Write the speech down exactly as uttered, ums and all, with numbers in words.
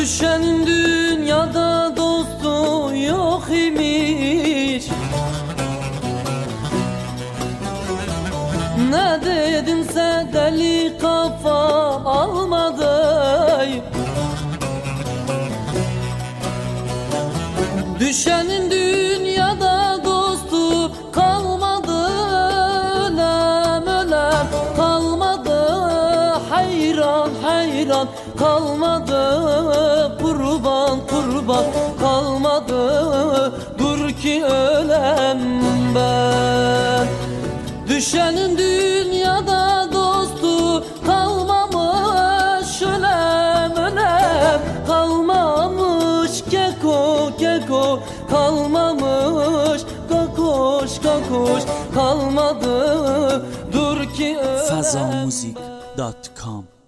Düşenin dünyada dostu yok imiş. Ne dedimse deli kafa almadı. Düşenin dünyada dostu kalmadı. Ölem ölem kalmadı. Hayran hayran kalmadı. Kurban kurban kalmadı. Dur ki ölem ben. Düşenin dünyada dostu kalmamış. Ölem ölem kalmamış. Keko keko kalmamış. Kakoş kakoş kalmadı. Dur ki ölem Fazamuzik nokta com